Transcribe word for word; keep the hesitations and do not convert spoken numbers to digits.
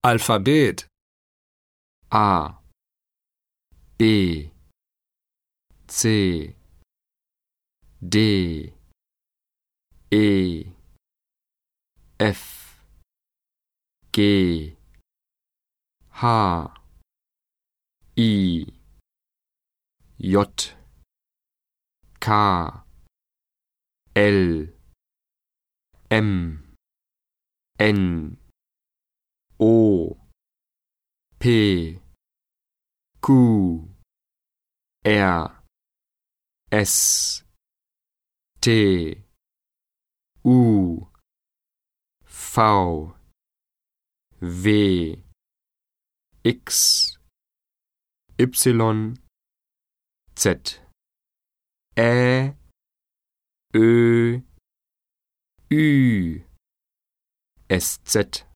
Alphabet: A, B, C, D, E, F, G, H, I, J, K, L, M, N, O, P, Q, R, S, T, U, V, W, X, Y, Z, Ä, Ö, Ü, S Z.